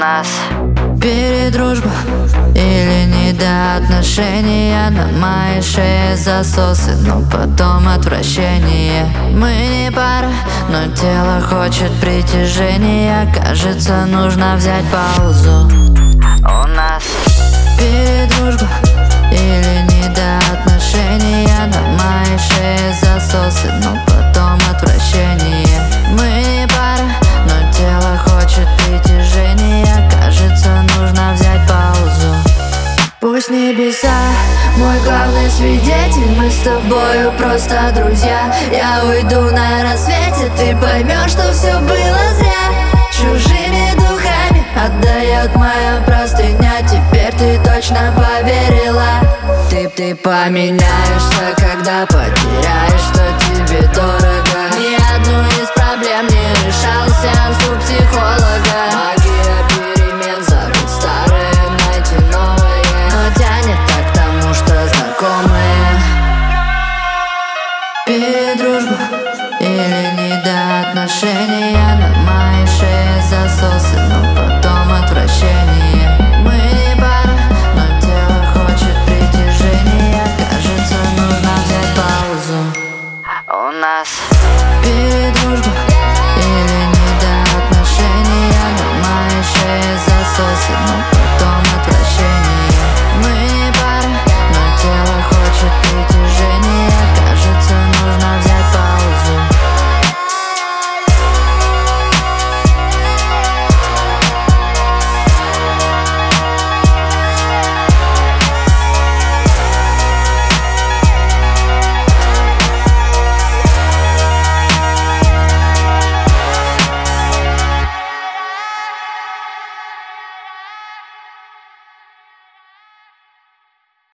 нас передружба или не до отношения. На моей шее засосы, но потом отвращение. Мы не пара, но тело хочет притяжения. Кажется, нужно взять паузу. у нас Передружба или не до отношения. На моей шее засосы, но потом отвращение. Мы не пара, но тело хочет притяжения. Кажется, нужно взять паузу. Пусть небеса мой главный свидетель, мы с тобою просто друзья. Я уйду на рассвете, ты поймешь, что все было зря. Чужими духами отдает моя простыня. Теперь ты точно поверила. Ты поменяешься, когда потеряешь, что тебе дорого. Ни одну из проблем не решал сеанс у психолога. Магия перемен, забыть старое, найти новое. Но тянет так к тому, что знакомые. Передружба или не до отношений.